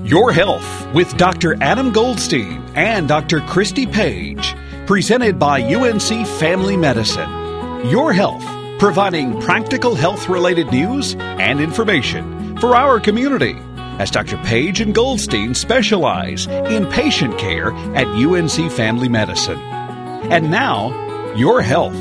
Your Health with Dr. Adam Goldstein and Dr. Christy Page, presented by UNC Family Medicine. Your Health, providing practical health-related news and information for our community, as Dr. Page and Goldstein specialize in patient care at UNC Family Medicine. And now, Your Health.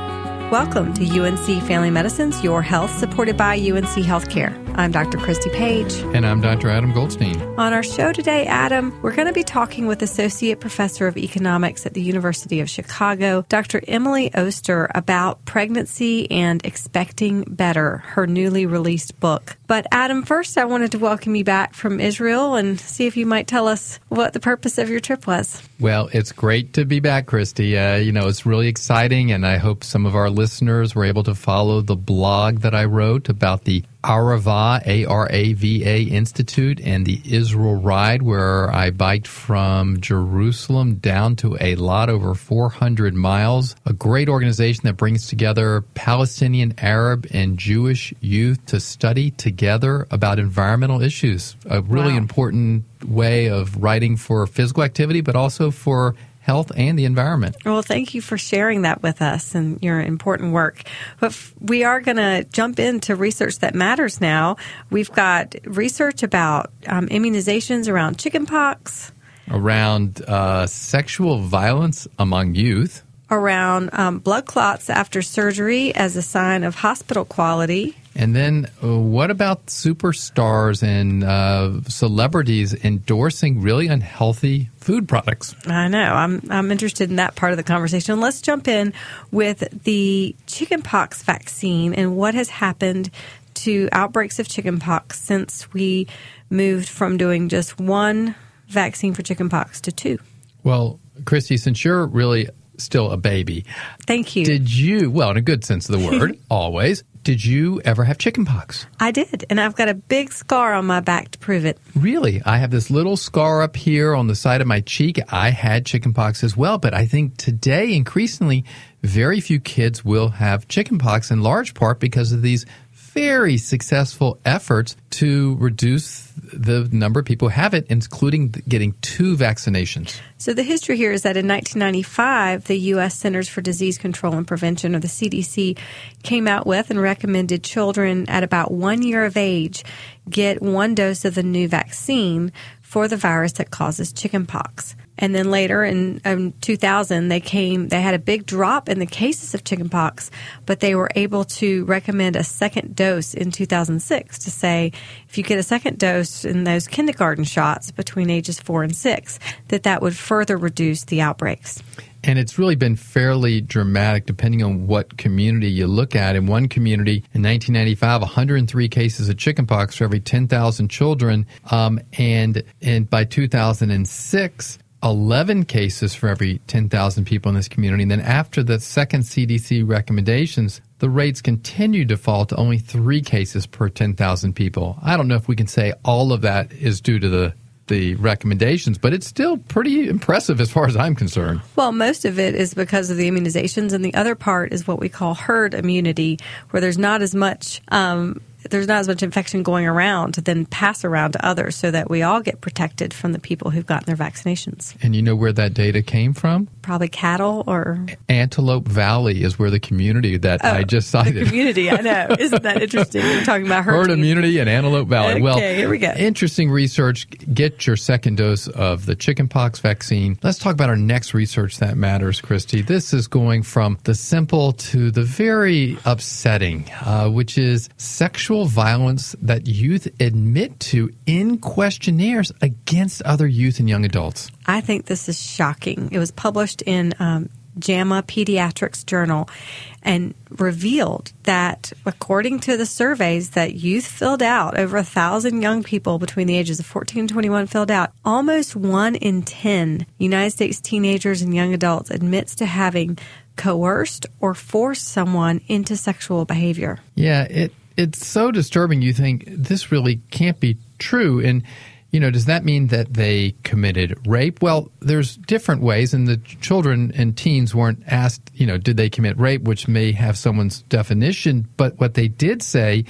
Welcome to UNC Family Medicine's Your Health, supported by UNC Healthcare. I'm Dr. Christy Page. And I'm Dr. Adam Goldstein. On our show today, Adam, we're going to be talking with Associate Professor of Economics at the University of Chicago, Dr. Emily Oster, about Pregnancy and Expecting Better, her newly released book. But Adam, first I wanted to welcome you back from Israel and see if you might tell us what the purpose of your trip was. Well, it's great to be back, Christy. It's really exciting, and I hope some of our listeners were able to follow the blog that I wrote about the Arava, A-R-A-V-A Institute and the Israel Ride, where I biked from Jerusalem down to Eilat, over 400 miles. A great organization that brings together Palestinian, Arab, and Jewish youth to study together about environmental issues. A really important way of riding for physical activity, but also for health and the environment. Well, thank you for sharing that with us and your important work. But we are going to jump into research that matters now. We've got research about immunizations around chickenpox, around sexual violence among youth, around blood clots after surgery as a sign of hospital quality. And then what about superstars and celebrities endorsing really unhealthy food products? I know. I'm interested in that part of the conversation. Let's jump in with the chickenpox vaccine and what has happened to outbreaks of chickenpox since we moved from doing just one vaccine for chickenpox to two. Well, Christy, since you're really still a baby. Thank you. Did you, well, in a good sense of the word, always, did you ever have chickenpox? I did, and I've got a big scar on my back to prove it. Really? I have this little scar up here on the side of my cheek. I had chickenpox as well, but I think today, increasingly, very few kids will have chickenpox, in large part because of these very successful efforts to reduce the number of people who have it, including getting 2 vaccinations. So the history here is that in 1995, the U.S. Centers for Disease Control and Prevention, or the CDC, came out with and recommended children at about 1 year of age get 1 dose of the new vaccine for the virus that causes chickenpox. And then later in 2000, they had a big drop in the cases of chickenpox, but they were able to recommend a second dose in 2006 to say if you get a second dose in those kindergarten shots between ages 4 and 6, that would further reduce the outbreaks. And it's really been fairly dramatic depending on what community you look at. In one community, in 1995, 103 cases of chickenpox for every 10,000 children. And by 2006, 11 cases for every 10,000 people in this community. And then after the second CDC recommendations, the rates continue to fall to only 3 cases per 10,000 people. I don't know if we can say all of that is due to the recommendations, but it's still pretty impressive as far as I'm concerned. Well, most of it is because of the immunizations, and the other part is what we call herd immunity, where there's not as much infection going around to then pass around to others, so that we all get protected from the people who've gotten their vaccinations. And you know where that data came from? Probably cattle or... Antelope Valley is where the community that I just cited. The community, I know. Isn't that interesting? We're talking about herd immunity in Antelope Valley. Okay, here we go. Interesting research. Get your second dose of the chickenpox vaccine. Let's talk about our next research that matters, Christy. This is going from the simple to the very upsetting, which is sexual violence that youth admit to in questionnaires against other youth and young adults. I think this is shocking. It was published in JAMA Pediatrics Journal and revealed that, according to the surveys that youth filled out, over 1,000 young people between the ages of 14 and 21 filled out, almost 1 in 10 United States teenagers and young adults admits to having coerced or forced someone into sexual behavior. Yeah, it's so disturbing. You think this really can't be true. And does that mean that they committed rape? Well, there's different ways, and the children and teens weren't asked, did they commit rape, which may have someone's definition. But what they did say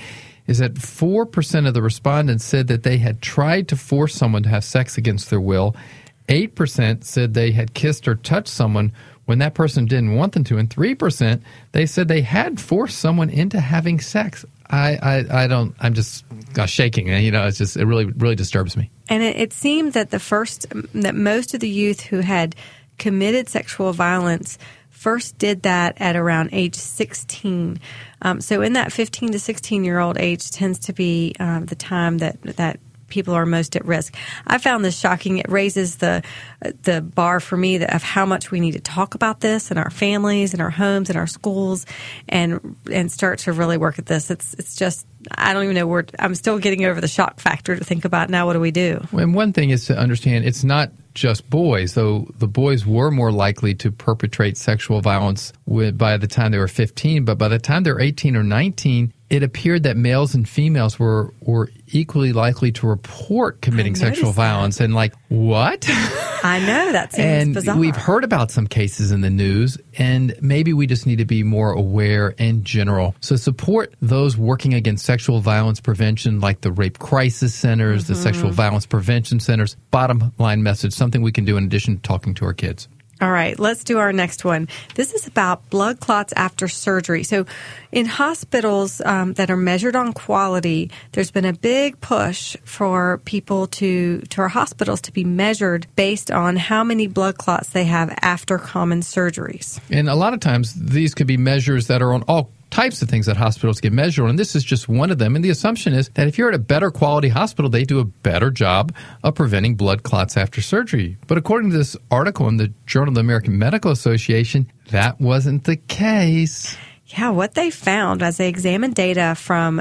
is that 4% of the respondents said that they had tried to force someone to have sex against their will. 8% said they had kissed or touched someone when that person didn't want them to. And 3%, they said they had forced someone into having sex. I'm just shaking. It's just, it really, really disturbs me. And it seemed that that most of the youth who had committed sexual violence first did that at around age 16. So in that 15 to 16-year-old age tends to be the time that people are most at risk. I found this shocking. It raises the bar for me of how much we need to talk about this in our families, in our homes, in our schools, and start to really work at this. It's just, I don't even know where. I'm still getting over the shock factor to think about now. What do we do? And one thing is to understand it's not just boys, though the boys were more likely to perpetrate sexual violence by the time they were 15, but by the time they were 18 or 19, it appeared that males and females were equally likely to report committing sexual violence. And what? I know, that seems bizarre. And we've heard about some cases in the news, and maybe we just need to be more aware in general. So support those working against sexual violence prevention, like the Rape Crisis Centers, the Sexual Violence Prevention Centers. Bottom line message, something we can do in addition to talking to our kids. All right, let's do our next one. This is about blood clots after surgery. So in hospitals that are measured on quality, there's been a big push for people to our hospitals to be measured based on how many blood clots they have after common surgeries. And a lot of times these could be measures that are on all types of things that hospitals get measured on, and this is just one of them. And the assumption is that if you're at a better quality hospital, they do a better job of preventing blood clots after surgery. But according to this article in the Journal of the American Medical Association, that wasn't the case. Yeah, what they found as they examined data from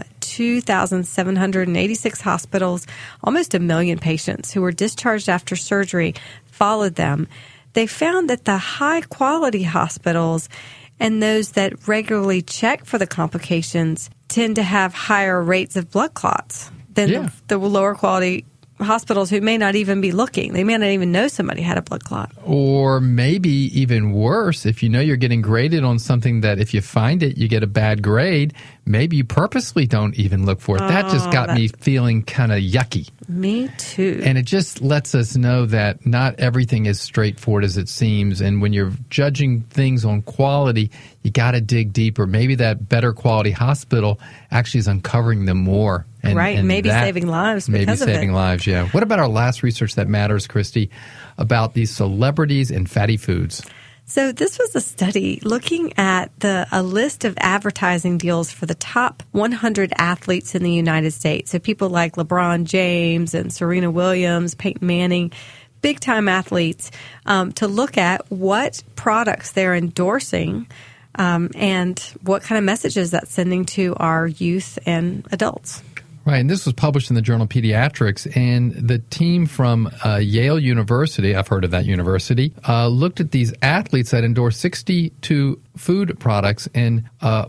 2,786 hospitals, almost 1 million patients who were discharged after surgery, followed them. They found that the high-quality hospitals and those that regularly check for the complications tend to have higher rates of blood clots than the lower quality hospitals who may not even be looking. They may not even know somebody had a blood clot. Or maybe even worse, if you know you're getting graded on something that if you find it, you get a bad grade, maybe you purposely don't even look for it. That just got me feeling kind of yucky. Me too. And it just lets us know that not everything is straightforward as it seems. And when you're judging things on quality, you got to dig deeper. Maybe that better quality hospital actually is uncovering them more. And maybe saving lives because of it. Maybe saving lives, yeah. What about our last research that matters, Christy, about these celebrities and fatty foods? So this was a study looking at a list of advertising deals for the top 100 athletes in the United States. So people like LeBron James and Serena Williams, Peyton Manning, big-time athletes, to look at what products they're endorsing and what kind of messages that's sending to our youth and adults. Right, and this was published in the Journal of Pediatrics, and the team from Yale University, I've heard of that university, looked at these athletes that endorsed 62 food products and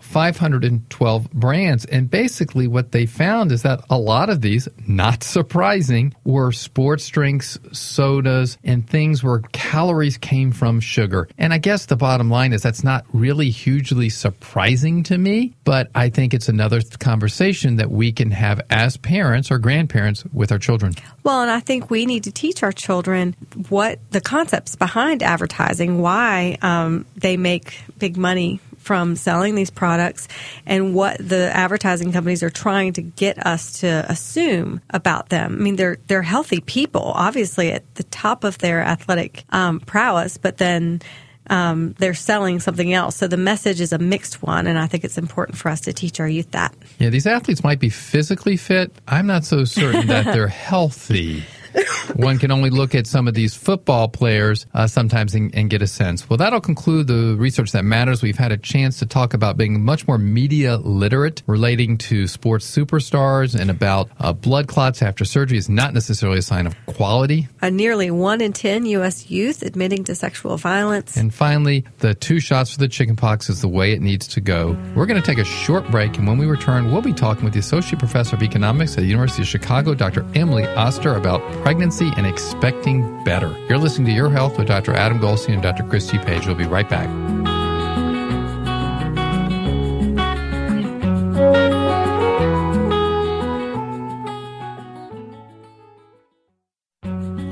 512 brands. And basically what they found is that a lot of these, not surprising, were sports drinks, sodas, and things where calories came from sugar. And I guess the bottom line is that's not really hugely surprising to me, but I think it's another conversation that we can have as parents or grandparents with our children. Well, and I think we need to teach our children what the concepts behind advertising, why they make big money from selling these products, and what the advertising companies are trying to get us to assume about them. I mean, they're healthy people, obviously at the top of their athletic prowess, but then they're selling something else. So the message is a mixed one, and I think it's important for us to teach our youth that. Yeah, these athletes might be physically fit. I'm not so certain that they're healthy. One can only look at some of these football players sometimes and get a sense. Well, that'll conclude the research that matters. We've had a chance to talk about being much more media literate relating to sports superstars, and about blood clots after surgery is not necessarily a sign of quality. Nearly 1 in 10 U.S. youth admitting to sexual violence. And finally, the 2 shots for the chickenpox is the way it needs to go. We're going to take a short break, and when we return, we'll be talking with the Associate Professor of Economics at the University of Chicago, Dr. Emily Oster, about pregnancy and expecting better. You're listening to Your Health with Dr. Adam Goldstein and Dr. Christy Page. We'll be right back.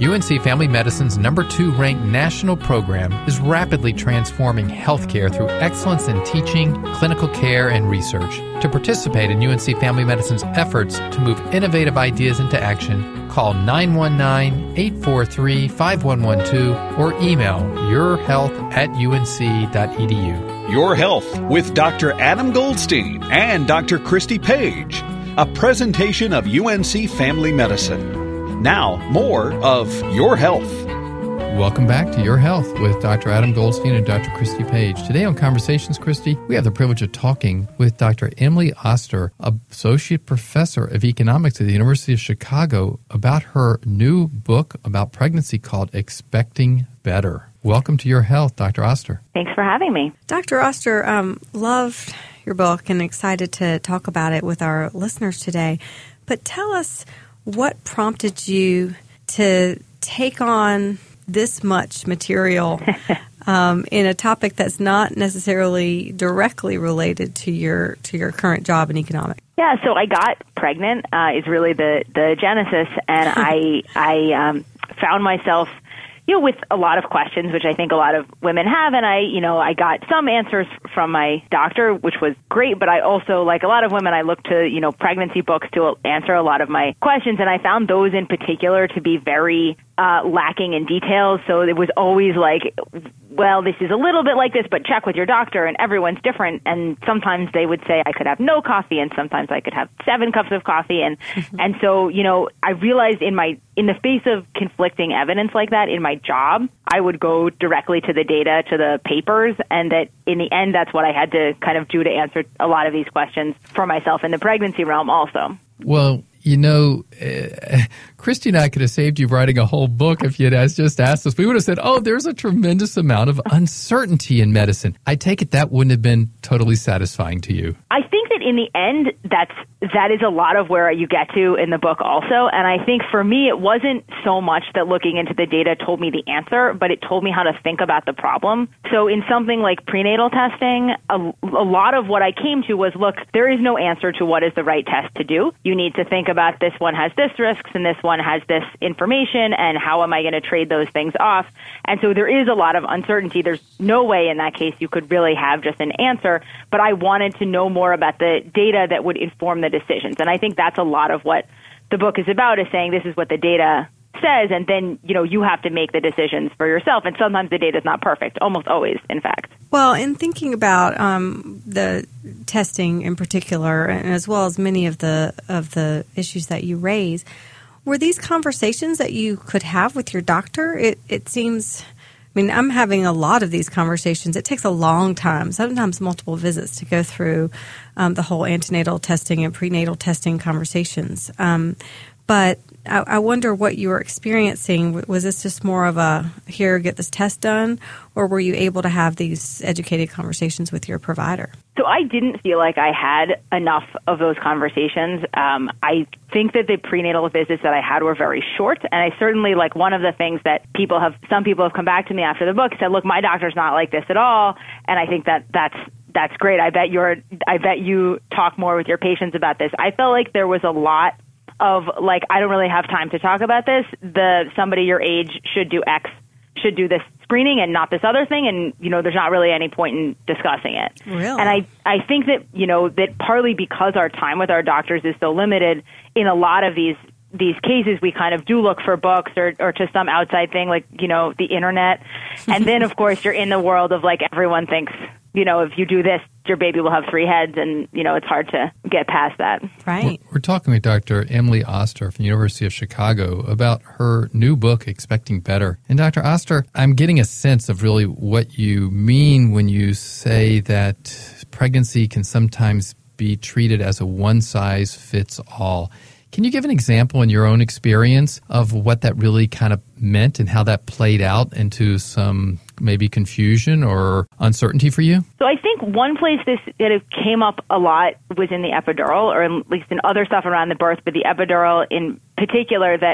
UNC Family Medicine's #2 ranked national program is rapidly transforming healthcare through excellence in teaching, clinical care, and research. To participate in UNC Family Medicine's efforts to move innovative ideas into action, call 919-843-5112 or email yourhealth@unc.edu. Your Health with Dr. Adam Goldstein and Dr. Christy Page, a presentation of UNC Family Medicine. Now, more of Your Health. Welcome back to Your Health with Dr. Adam Goldstein and Dr. Christy Page. Today on Conversations, Christy, we have the privilege of talking with Dr. Emily Oster, Associate Professor of Economics at the University of Chicago, about her new book about pregnancy called Expecting Better. Welcome to Your Health, Dr. Oster. Thanks for having me. Dr. Oster, loved your book and excited to talk about it with our listeners today. But tell us, what prompted you to take on this much material in a topic that's not necessarily directly related to your current job in economics? Yeah, so I got pregnant is really the genesis, and I found myself with a lot of questions, which I think a lot of women have, and I got some answers from my doctor, which was great, but I also, like a lot of women, I looked to, pregnancy books to answer a lot of my questions, and I found those in particular to be very lacking in details. So it was always like, well, this is a little bit like this, but check with your doctor, and everyone's different. And sometimes they would say I could have no coffee, and sometimes I could have 7 cups of coffee. And so, I realized in the face of conflicting evidence like that in my job, I would go directly to the data, to the papers, and that in the end, that's what I had to kind of do to answer a lot of these questions for myself in the pregnancy realm also. Well, Christy and I could have saved you writing a whole book if you had just asked us. We would have said, there's a tremendous amount of uncertainty in medicine. I take it that wouldn't have been totally satisfying to you. I think that in the end, that is a lot of where you get to in the book also. And I think for me, it wasn't so much that looking into the data told me the answer, but it told me how to think about the problem. So in something like prenatal testing, a lot of what I came to was, look, there is no answer to what is the right test to do. You need to think about this one has this risks and this one has this information, and how am I going to trade those things off? And so there is a lot of uncertainty. There's no way in that case you could really have just an answer, but I wanted to know more about the data that would inform the decisions. And I think that's a lot of what the book is about, is saying this is what the data says, and then, you have to make the decisions for yourself. And sometimes the data is not perfect, almost always, in fact. Well, in thinking about the testing in particular, and as well as many of the issues that you raise, were these conversations that you could have with your doctor? It seems, I'm having a lot of these conversations. It takes a long time, sometimes multiple visits, to go through the whole antenatal testing and prenatal testing conversations. But I wonder what you were experiencing. Was this just more of a, here, get this test done, or were you able to have these educated conversations with your provider? So I didn't feel like I had enough of those conversations. I think that the prenatal visits that I had were very short, and I certainly, like, one of the things that some people have come back to me after the book said, look, my doctor's not like this at all, and I think that's great. I bet you talk more with your patients about this. I felt like there was a lot of, like, I don't really have time to talk about this. Somebody your age should do X, should do this screening and not this other thing, and, there's not really any point in discussing it. Really? And I think that, that partly because our time with our doctors is so limited, in a lot of these cases, we kind of do look for books or to some outside thing like, the internet. And then, of course, you're in the world of, like, everyone thinks, if you do this, your baby will have 3 heads, and, it's hard to get past that. Right. We're talking with Dr. Emily Oster from the University of Chicago about her new book, Expecting Better. And Dr. Oster, I'm getting a sense of really what you mean when you say that pregnancy can sometimes be treated as a one-size-fits-all. Can you give an example in your own experience of what that really kind of meant and how that played out into some maybe confusion or uncertainty for you? So I think one place that came up a lot was in the epidural, or at least in other stuff around the birth, but the epidural in particular, that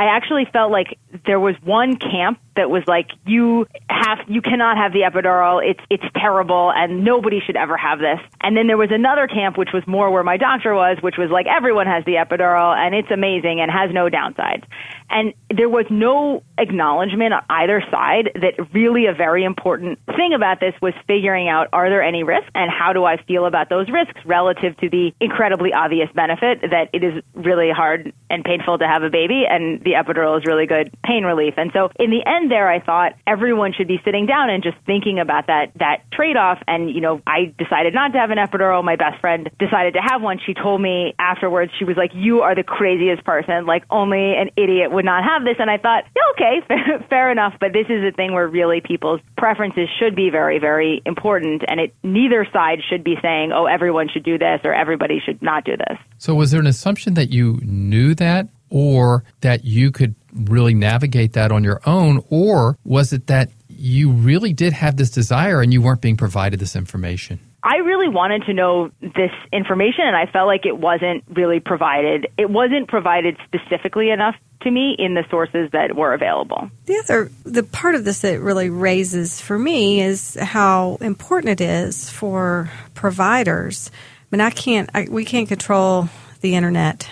I actually felt like there was one camp that was like, you cannot have the epidural. It's terrible and nobody should ever have this. And then there was another camp, which was more where my doctor was, which was like, everyone has the epidural and it's amazing and has no downsides. And there was no acknowledgement on either side that really a very important thing about this was figuring out, are there any risks and how do I feel about those risks relative to the incredibly obvious benefit that it is really hard and painful to have a baby and the epidural is really good pain relief. And so in the end there, I thought everyone should be sitting down and just thinking about that trade-off. And, I decided not to have an epidural. My best friend decided to have one. She told me afterwards, she was like, you are the craziest person. Like, only an idiot would not have this. And I thought, yeah, okay, fair enough. But this is a thing where really people's preferences should be very, very important. And neither side should be saying, oh, everyone should do this or everybody should not do this. So was there an assumption that you knew that, or that you could really navigate that on your own? Or was it that you really did have this desire and you weren't being provided this information? I really wanted to know this information, and I felt like it wasn't really provided. It wasn't provided specifically enough to me in the sources that were available. The part of this that really raises for me is how important it is for providers. I mean, we can't control the internet.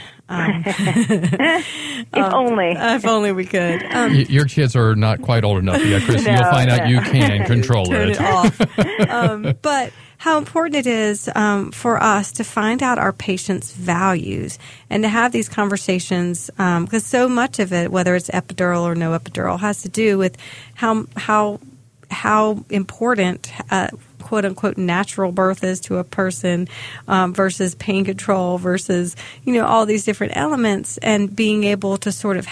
If only. If only we could. Your kids are not quite old enough yet, Christy. You'll find out you can control Turn it off. But how important it is for us to find out our patients' values and to have these conversations, because so much of it, whether it's epidural or no epidural, has to do with how important quote unquote natural birth is to a person versus pain control versus all these different elements, and being able to sort of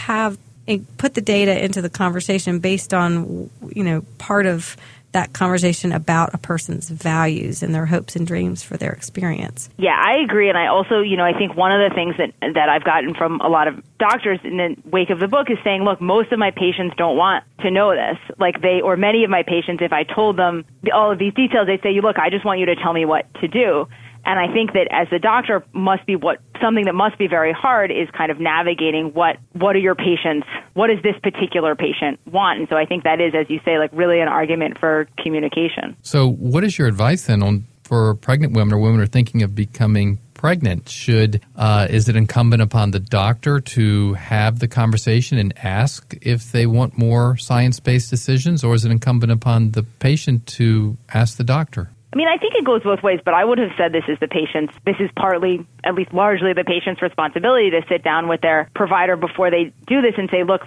put the data into the conversation based on part of that conversation about a person's values and their hopes and dreams for their experience. Yeah, I agree. And I also, I think one of the things that I've gotten from a lot of doctors in the wake of the book is saying, look, most of my patients don't want to know this. Like many of my patients, if I told them all of these details, they'd say, look, I just want you to tell me what to do. And I think that as a doctor something that must be very hard is kind of navigating what are your patients, what does this particular patient want? And so I think that is, as you say, like really an argument for communication. So what is your advice then for pregnant women or women who are thinking of becoming pregnant? Is it incumbent upon the doctor to have the conversation and ask if they want more science-based decisions, or is it incumbent upon the patient to ask the doctor? I mean, I think it goes both ways, but I would have said this is partly, at least largely, the patient's responsibility to sit down with their provider before they do this and say, look,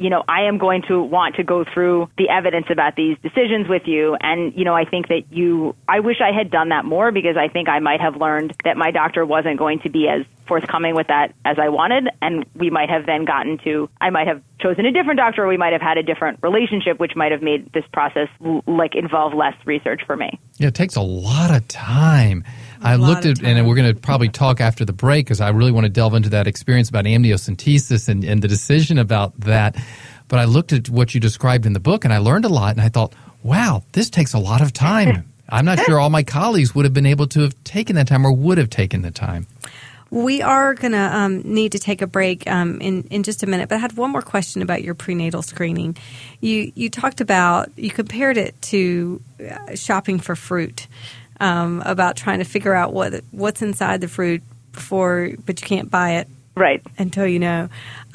I am going to want to go through the evidence about these decisions with you. And, I think that I wish I had done that more, because I think I might have learned that my doctor wasn't going to be as forthcoming with that as I wanted. And we might have then I might have chosen a different doctor, or we might have had a different relationship, which might have made this process involve less research for me. Yeah, it takes a lot of time. I looked at, and we're going to probably talk after the break, because I really want to delve into that experience about amniocentesis and the decision about that. But I looked at what you described in the book, and I learned a lot, and I thought, wow, this takes a lot of time. I'm not sure all my colleagues would have been able to have taken that time or would have taken the time. We are going to need to take a break in just a minute, but I had one more question about your prenatal screening. You talked about, you compared it to shopping for fruit, about trying to figure out what's inside the fruit but you can't buy it right until you know.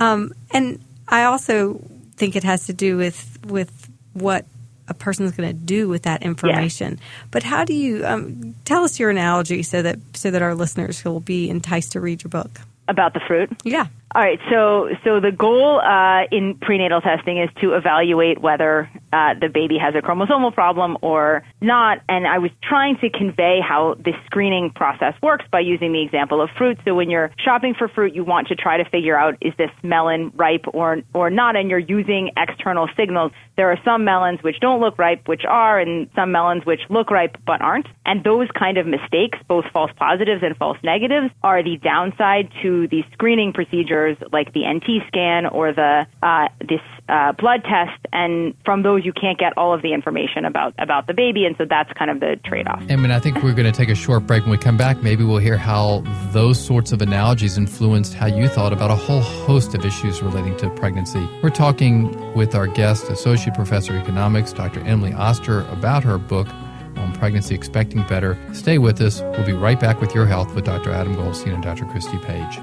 And I also think it has to do with what a person's going to do with that information. Yeah. But how do you tell us your analogy so that our listeners will be enticed to read your book? About the fruit? Yeah. All right. So the goal in prenatal testing is to evaluate whether the baby has a chromosomal problem or not. And I was trying to convey how this screening process works by using the example of fruit. So when you're shopping for fruit, you want to try to figure out, is this melon ripe or not? And you're using external signals. There are some melons which don't look ripe, which are, and some melons which look ripe but aren't. And those kind of mistakes, both false positives and false negatives, are the downside to the screening procedures like the NT scan or this blood test. And from those knows you can't get all of the information about the baby, and so that's kind of the trade-off. I think we're going to take a short break. When we come back, maybe we'll hear how those sorts of analogies influenced how you thought about a whole host of issues relating to pregnancy. We're talking with our guest, Associate Professor of Economics, Dr. Emily Oster, about her book on pregnancy, Expecting Better. Stay with us. We'll be right back with Your Health with Dr. Adam Goldstein and Dr. Christy Page.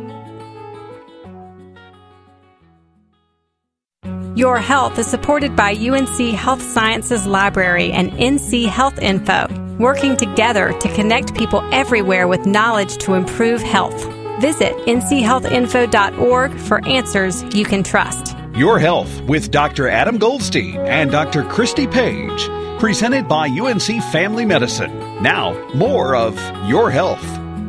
Your Health is supported by UNC Health Sciences Library and NC Health Info, working together to connect people everywhere with knowledge to improve health. Visit nchealthinfo.org for answers you can trust. Your Health with Dr. Adam Goldstein and Dr. Christy Page, presented by UNC Family Medicine. Now, more of Your Health.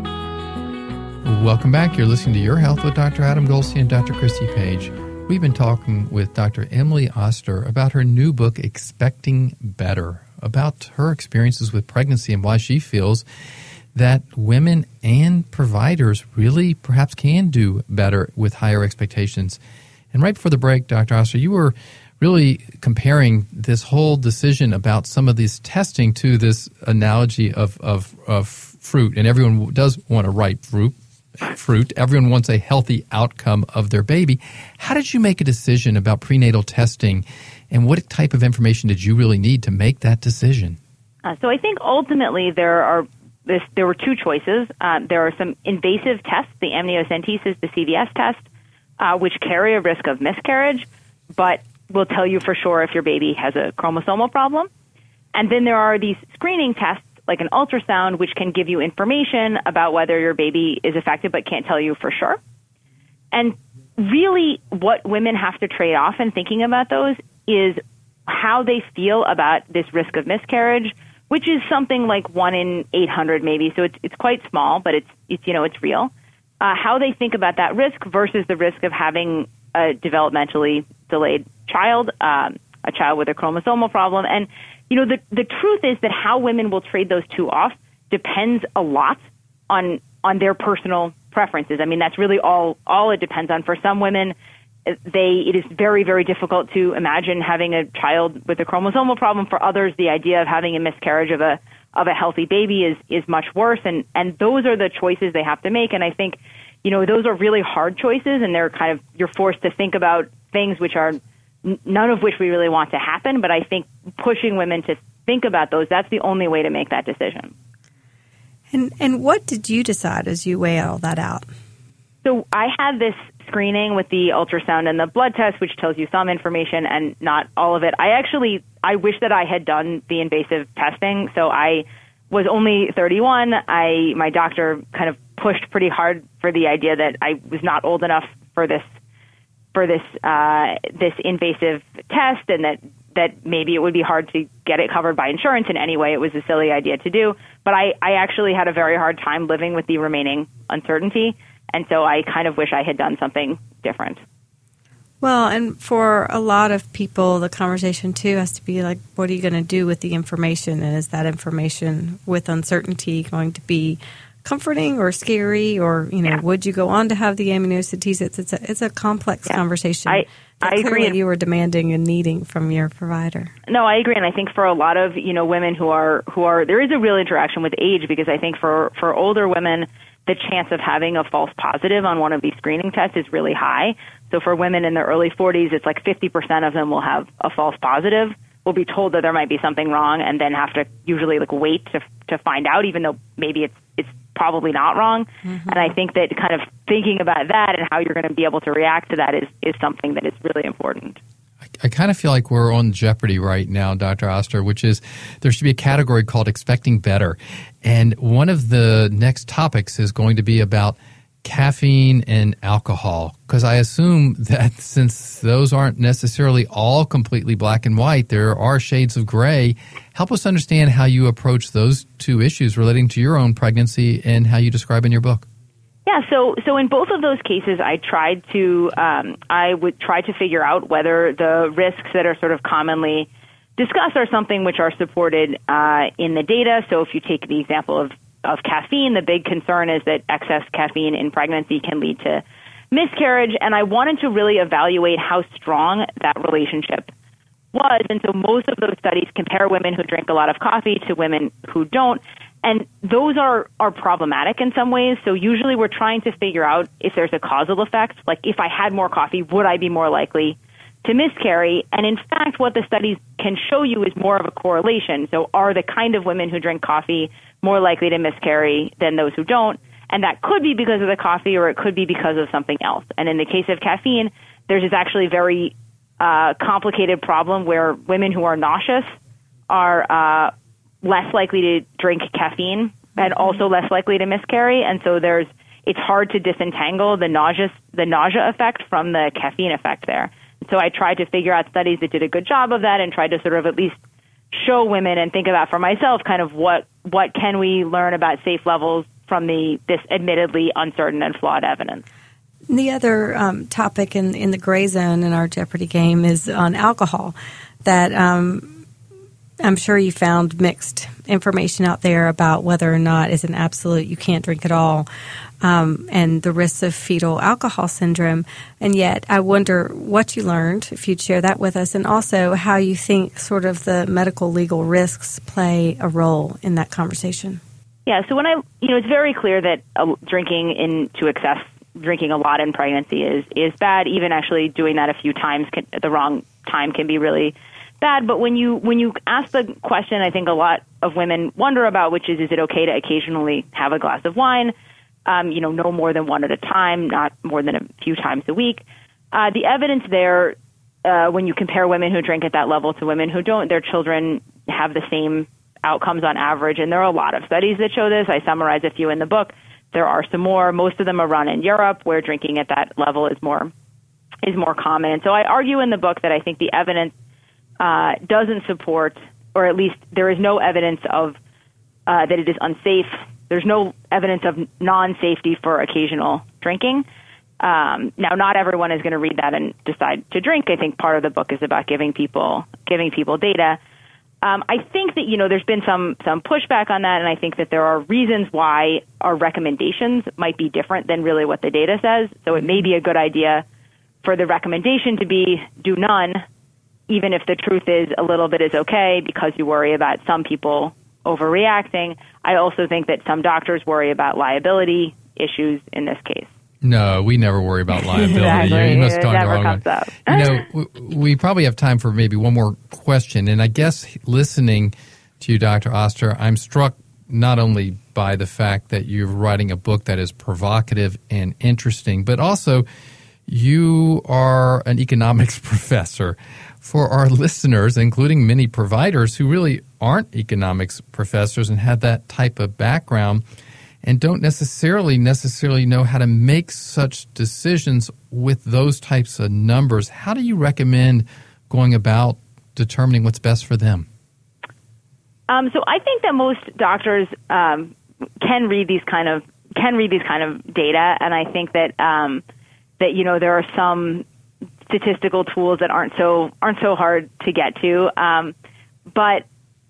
Welcome back. You're listening to Your Health with Dr. Adam Goldstein and Dr. Christy Page. We've been talking with Dr. Emily Oster about her new book, Expecting Better, about her experiences with pregnancy and why she feels that women and providers really perhaps can do better with higher expectations. And right before the break, Dr. Oster, you were really comparing this whole decision about some of this testing to this analogy of fruit. And everyone does want a ripe fruit. Everyone wants a healthy outcome of their baby. How did you make a decision about prenatal testing, and what type of information did you really need to make that decision? So I think ultimately there were two choices. There are some invasive tests, the amniocentesis, the CVS test, which carry a risk of miscarriage, but will tell you for sure if your baby has a chromosomal problem. And then there are these screening tests, like an ultrasound, which can give you information about whether your baby is affected but can't tell you for sure. And really what women have to trade off in thinking about those is how they feel about this risk of miscarriage, which is something like 1 in 800 maybe. So it's quite small, but it's real. How they think about that risk versus the risk of having a developmentally delayed child, a child with a chromosomal problem. And the truth is that how women will trade those two off depends a lot on their personal preferences. I mean, that's really all it depends on. For some women, it is very, very difficult to imagine having a child with a chromosomal problem. For others, the idea of having a miscarriage of a healthy baby is much worse. And those are the choices they have to make. And I think, those are really hard choices, and you're forced to think about things which are none of which we really want to happen, but I think pushing women to think about those, that's the only way to make that decision. And what did you decide as you weigh all that out? So I had this screening with the ultrasound and the blood test, which tells you some information and not all of it. I wish that I had done the invasive testing. So I was only 31. My doctor kind of pushed pretty hard for the idea that I was not old enough for this invasive test, and that maybe it would be hard to get it covered by insurance in any way. It was a silly idea to do. But I actually had a very hard time living with the remaining uncertainty, and so I kind of wish I had done something different. Well, and for a lot of people, the conversation, too, has to be like, what are you going to do with the information? And is that information with uncertainty going to be comforting or scary, or would you go on to have the amniocentesis? It's a complex conversation. I agree. You were demanding and needing from your provider. No, I agree, and I think for a lot of women who are there is a real interaction with age, because I think for older women, the chance of having a false positive on one of these screening tests is really high. So for women in their early 40s, it's like 50% of them will have a false positive, will be told that there might be something wrong, and then have to usually wait to find out, even though maybe it's probably not wrong. Mm-hmm. And I think that kind of thinking about that and how you're going to be able to react to that is something that is really important. I kind of feel like we're on Jeopardy right now, Dr. Oster, which is there should be a category called Expecting Better. And one of the next topics is going to be about caffeine and alcohol, because I assume that since those aren't necessarily all completely black and white, there are shades of gray. Help us understand how you approach those two issues relating to your own pregnancy and how you describe in your book. Yeah, so in both of those cases, I would try to figure out whether the risks that are sort of commonly discussed are something which are supported in the data. So if you take the example of caffeine, the big concern is that excess caffeine in pregnancy can lead to miscarriage, and I wanted to really evaluate how strong that relationship was. And so most of those studies compare women who drink a lot of coffee to women who don't. And those are problematic in some ways. So usually we're trying to figure out if there's a causal effect. Like, if I had more coffee, would I be more likely to miscarry? And in fact, what the studies can show you is more of a correlation. So are the kind of women who drink coffee more likely to miscarry than those who don't? And that could be because of the coffee, or it could be because of something else. And in the case of caffeine, there's this actually very complicated problem where women who are nauseous are less likely to drink caffeine and also less likely to miscarry. And so it's hard to disentangle the nausea effect from the caffeine effect there. So I tried to figure out studies that did a good job of that and tried to sort of at least show women and think about for myself kind of what can we learn about safe levels from this admittedly uncertain and flawed evidence. The other topic in the gray zone in our Jeopardy game is on alcohol, that I'm sure you found mixed information out there about whether or not it's an absolute you can't drink at all, and the risks of fetal alcohol syndrome. And yet I wonder what you learned, if you'd share that with us, and also how you think sort of the medical legal risks play a role in that conversation. Yeah, so it's very clear that drinking into excess, drinking a lot in pregnancy is bad. Even actually doing that a few times at the wrong time can be really bad. But when you ask the question, I think a lot of women wonder about, which is it okay to occasionally have a glass of wine? No more than one at a time, not more than a few times a week. The evidence there, when you compare women who drink at that level to women who don't, their children have the same outcomes on average. And there are a lot of studies that show this. I summarize a few in the book. There are some more. Most of them are run in Europe, where drinking at that level is more common. And so I argue in the book that I think the evidence doesn't support, or at least there is no evidence of that it is unsafe. There's no evidence of non-safety for occasional drinking. Now, not everyone is going to read that and decide to drink. I think part of the book is about giving people data. I think that, there's been some pushback on that, and I think that there are reasons why our recommendations might be different than really what the data says. So it may be a good idea for the recommendation to be do none, even if the truth is a little bit is okay, because you worry about some people overreacting. I also think that some doctors worry about liability issues in this case. No, we never worry about liability. Exactly. You must have gone the wrong comes one. Up. We probably have time for maybe one more question. And I guess listening to you, Dr. Oster, I'm struck not only by the fact that you're writing a book that is provocative and interesting, but also you are an economics professor. For our listeners, including many providers who really aren't economics professors and have that type of background, and don't necessarily know how to make such decisions with those types of numbers, how do you recommend going about determining what's best for them? So I think that most doctors can read these kind of data, and I think that there are some statistical tools that aren't so hard to get to, but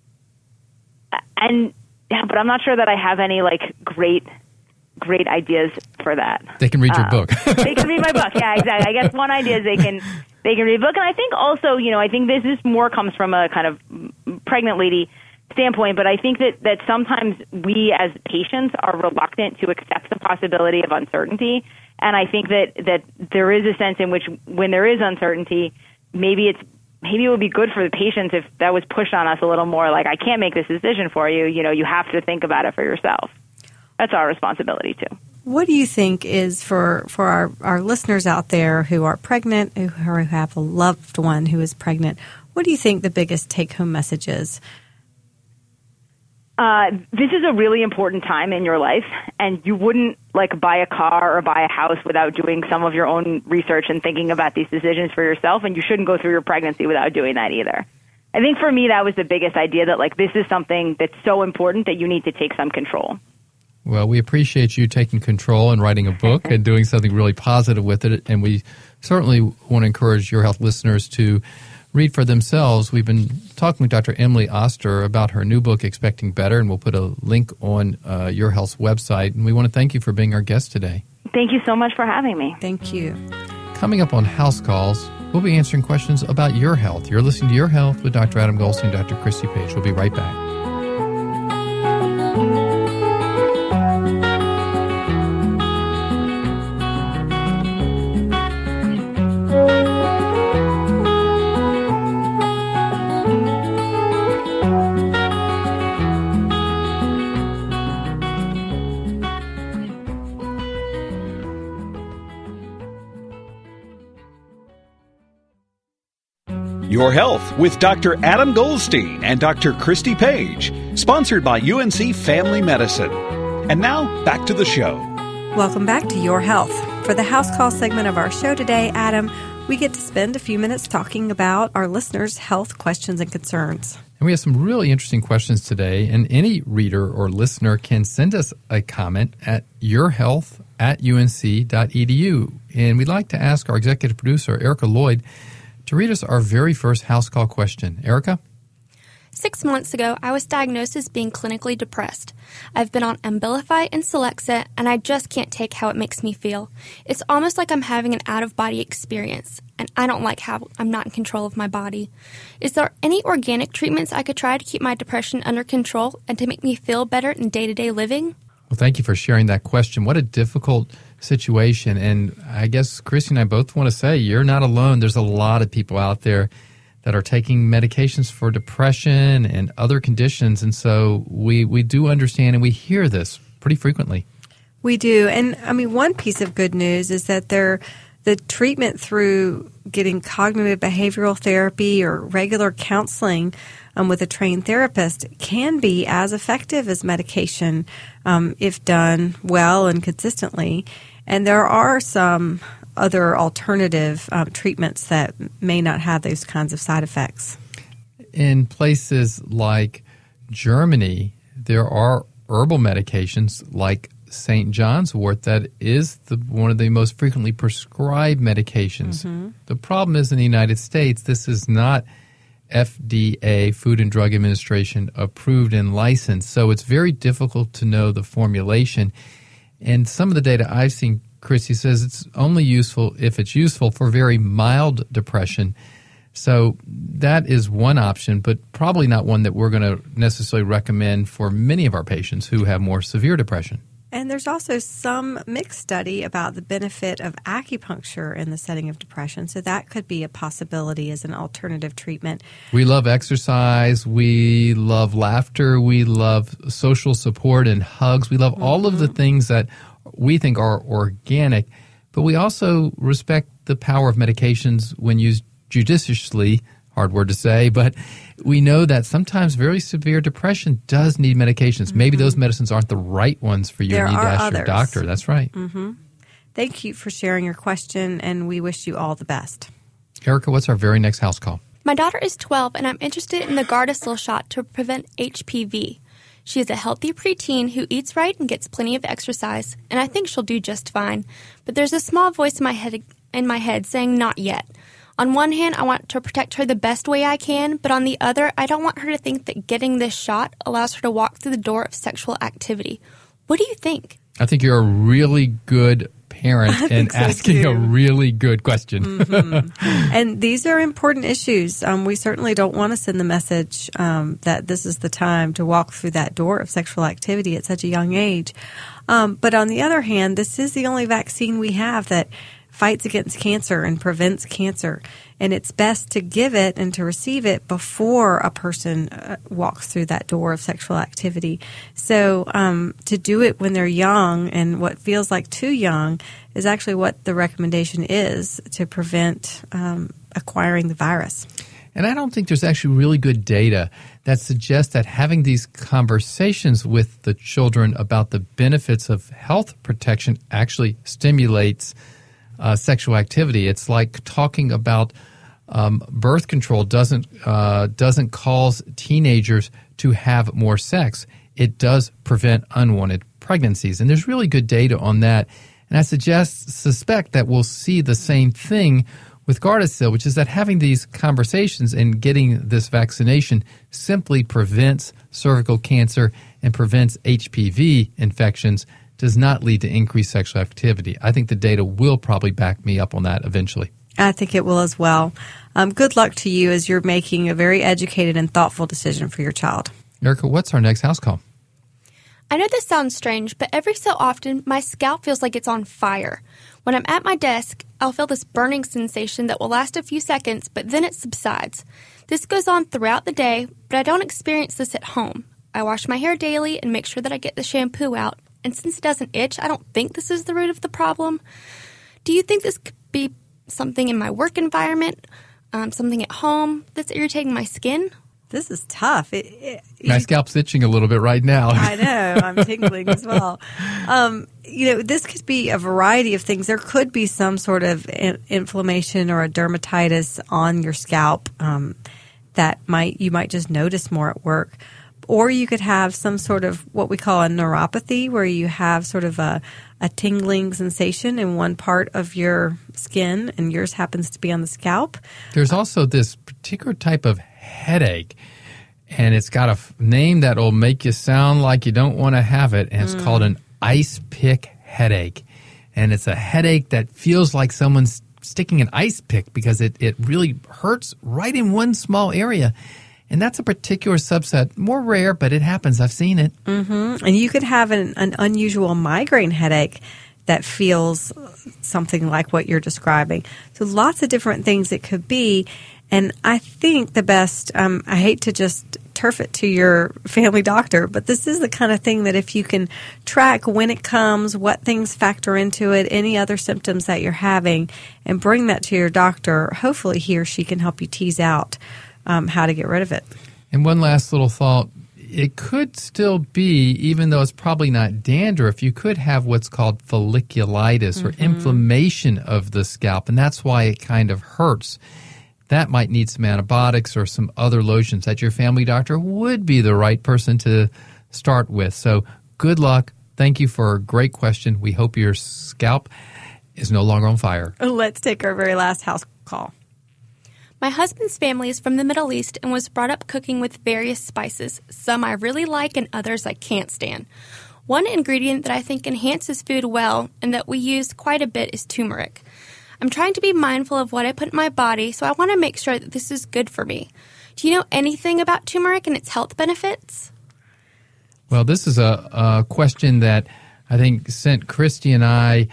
I'm not sure that I have any great ideas for that. They can read your book. They can read my book. Yeah, exactly. I guess one idea is they can read a book, and I think also I think this is more comes from a kind of pregnant lady standpoint, but I think that sometimes we as patients are reluctant to accept the possibility of uncertainty, and I think that there is a sense in which when there is uncertainty, maybe it would be good for the patients if that was pushed on us a little more, like, I can't make this decision for you. You have to think about it for yourself. That's our responsibility, too. What do you think is for our listeners out there who are pregnant, who have a loved one who is pregnant, what do you think the biggest take-home message is? This is a really important time in your life, and you wouldn't buy a car or buy a house without doing some of your own research and thinking about these decisions for yourself, and you shouldn't go through your pregnancy without doing that either. I think for me that was the biggest idea, that this is something that's so important that you need to take some control. Well, we appreciate you taking control and writing a book and doing something really positive with it, and we certainly want to encourage your health listeners to read for themselves. We've been talking with Dr. Emily Oster about her new book, Expecting Better, and we'll put a link on Your Health's website. And we want to thank you for being our guest today. Thank you so much for having me. Thank you. Coming up on House Calls, We'll be answering questions about your health. You're listening to Your Health with Dr. Adam Goldstein and Dr. Christy Page. We'll be right back. Your Health with Dr. Adam Goldstein and Dr. Christy Page, sponsored by UNC Family Medicine. And now, back to the show. Welcome back to Your Health. For the house call segment of our show today, Adam, we get to spend a few minutes talking about our listeners' health questions and concerns. And we have some really interesting questions today, and any reader or listener can send us a comment at yourhealth@unc.edu. And we'd like to ask our executive producer, Erica Lloyd, to read us our very first house call question. Erica? 6 months ago, I was diagnosed as being clinically depressed. I've been on Abilify and Celexa, and I just can't take how it makes me feel. It's almost like I'm having an out-of-body experience, and I don't like how I'm not in control of my body. Is there any organic treatments I could try to keep my depression under control and to make me feel better in day-to-day living? Well, thank you for sharing that question. What a difficult situation. And I guess Christy and I both want to say you're not alone. There's a lot of people out there that are taking medications for depression and other conditions. And so we do understand, and we hear this pretty frequently. We do. And I mean, one piece of good news is that the treatment through getting cognitive behavioral therapy or regular counseling with a trained therapist can be as effective as medication if done well and consistently. And there are some other alternative treatments that may not have those kinds of side effects. In places like Germany, there are herbal medications like St. John's wort that is one of the most frequently prescribed medications. Mm-hmm. The problem is in the United States, this is not FDA, Food and Drug Administration, approved and licensed. So it's very difficult to know the formulation. And some of the data I've seen, Christy, says it's only useful if it's useful for very mild depression. So that is one option, but probably not one that we're going to necessarily recommend for many of our patients who have more severe depression. And there's also some mixed study about the benefit of acupuncture in the setting of depression. So that could be a possibility as an alternative treatment. We love exercise. We love laughter. We love social support and hugs. We love all of the things that we think are organic. But we also respect the power of medications when used judiciously. Hard word to say, but we know that sometimes very severe depression does need medications. Mm-hmm. Maybe those medicines aren't the right ones for you. There and you need to ask others. Your doctor. That's right. Mm-hmm. Thank you for sharing your question, and we wish you all the best. Erica, what's our very next house call? My daughter is 12, and I'm interested in the Gardasil shot to prevent HPV. She is a healthy preteen who eats right and gets plenty of exercise, and I think she'll do just fine. But there's a small voice in my head saying not yet. On one hand, I want to protect her the best way I can, but on the other, I don't want her to think that getting this shot allows her to walk through the door of sexual activity. What do you think? I think you're a really good parent and asking a really good question. Mm-hmm. And these are important issues. We certainly don't want to send the message that this is the time to walk through that door of sexual activity at such a young age. But on the other hand, this is the only vaccine we have that fights against cancer and prevents cancer. And it's best to give it and to receive it before a person walks through that door of sexual activity. So to do it when they're young and what feels like too young is actually what the recommendation is to prevent acquiring the virus. And I don't think there's actually really good data that suggests that having these conversations with the children about the benefits of health protection actually stimulates sexual activity. It's like talking about birth control doesn't cause teenagers to have more sex. It does prevent unwanted pregnancies, and there's really good data on that. And I suspect that we'll see the same thing with Gardasil, which is that having these conversations and getting this vaccination simply prevents cervical cancer and prevents HPV infections, does not lead to increased sexual activity. I think the data will probably back me up on that eventually. I think it will as well. Good luck to you as you're making a very educated and thoughtful decision for your child. Erica, what's our next house call? I know this sounds strange, but every so often, my scalp feels like it's on fire. When I'm at my desk, I'll feel this burning sensation that will last a few seconds, but then it subsides. This goes on throughout the day, but I don't experience this at home. I wash my hair daily and make sure that I get the shampoo out. And since it doesn't itch, I don't think this is the root of the problem. Do you think this could be something in my work environment, something at home that's irritating my skin? This is tough. My scalp's itching a little bit right now. I know. I'm tingling as well. This could be a variety of things. There could be some sort of inflammation or a dermatitis on your scalp that you might just notice more at work. Or you could have some sort of what we call a neuropathy, where you have sort of a tingling sensation in one part of your skin, and yours happens to be on the scalp. There's also this particular type of headache, and it's got a name that will make you sound like you don't want to have it, and it's called an ice pick headache. And it's a headache that feels like someone's sticking an ice pick because it really hurts right in one small area. And that's a particular subset, more rare, but it happens. I've seen it. Mm-hmm. And you could have an unusual migraine headache that feels something like what you're describing. So lots of different things it could be. And I think the best, I hate to just turf it to your family doctor, but this is the kind of thing that if you can track when it comes, what things factor into it, any other symptoms that you're having, and bring that to your doctor, hopefully he or she can help you tease out how to get rid of it. And one last little thought. It could still be, even though it's probably not dandruff, you could have what's called folliculitis or inflammation of the scalp, and that's why it kind of hurts. That might need some antibiotics or some other lotions that your family doctor would be the right person to start with. So good luck. Thank you for a great question. We hope your scalp is no longer on fire. Let's take our very last house call. My husband's family is from the Middle East and was brought up cooking with various spices. Some I really like and others I can't stand. One ingredient that I think enhances food well and that we use quite a bit is turmeric. I'm trying to be mindful of what I put in my body, so I want to make sure that this is good for me. Do you know anything about turmeric and its health benefits? Well, this is a question that I think sent Christy and I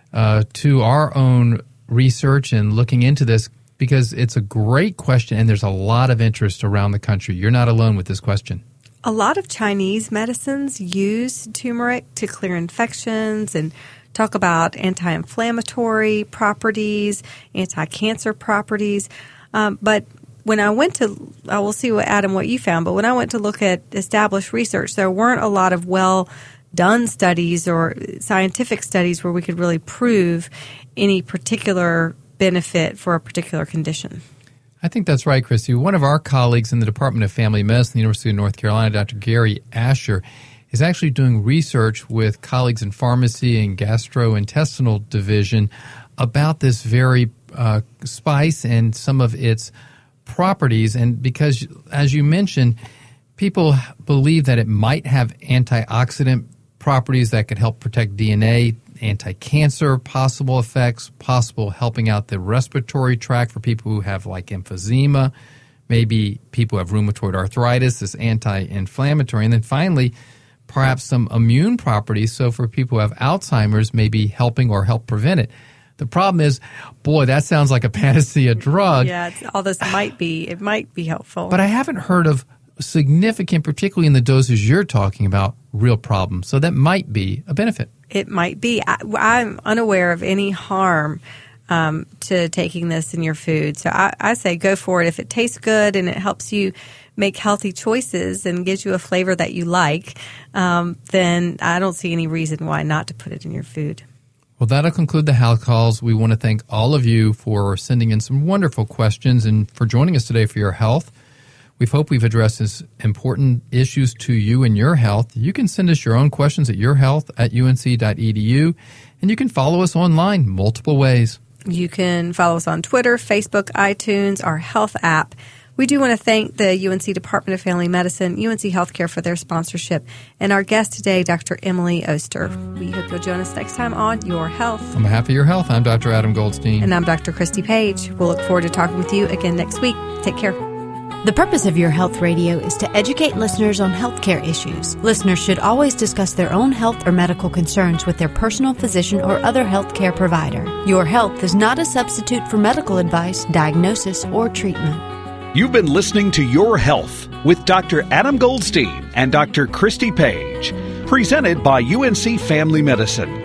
to our own research and looking into this, because it's a great question and there's a lot of interest around the country. You're not alone with this question. A lot of Chinese medicines use turmeric to clear infections and talk about anti-inflammatory properties, anti-cancer properties. But when I went to, I will see what you found, but when I went to look at established research, there weren't a lot of well-done studies or scientific studies where we could really prove any particular benefit for a particular condition. I think that's right, Christy. One of our colleagues in the Department of Family Medicine at the University of North Carolina, Dr. Gary Asher, is actually doing research with colleagues in pharmacy and gastrointestinal division about this very spice and some of its properties. And because, as you mentioned, people believe that it might have antioxidant properties that could help protect DNA, anti-cancer possible effects, possible helping out the respiratory tract for people who have like emphysema, maybe people who have rheumatoid arthritis, this anti-inflammatory, and then finally perhaps some immune properties. So for people who have Alzheimer's, maybe helping or help prevent it. The problem is, boy, that sounds like a panacea drug. Yeah, all this might be helpful. But I haven't heard of significant, particularly in the doses you're talking about, real problems. So that might be a benefit. It might be. I'm unaware of any harm to taking this in your food. So I say go for it. If it tastes good and it helps you make healthy choices and gives you a flavor that you like, then I don't see any reason why not to put it in your food. Well, that'll conclude the house calls. We want to thank all of you for sending in some wonderful questions and for joining us today for your health. We hope we've addressed these important issues to you and your health. You can send us your own questions at yourhealth@unc.edu, and you can follow us online multiple ways. You can follow us on Twitter, Facebook, iTunes, our health app. We do want to thank the UNC Department of Family Medicine, UNC Healthcare for their sponsorship, and our guest today, Dr. Emily Oster. We hope you'll join us next time on Your Health. On behalf of Your Health, I'm Dr. Adam Goldstein. And I'm Dr. Christy Page. We'll look forward to talking with you again next week. Take care. The purpose of Your Health Radio is to educate listeners on healthcare issues. Listeners should always discuss their own health or medical concerns with their personal physician or other healthcare provider. Your Health is not a substitute for medical advice, diagnosis, or treatment. You've been listening to Your Health with Dr. Adam Goldstein and Dr. Christy Page, presented by UNC Family Medicine.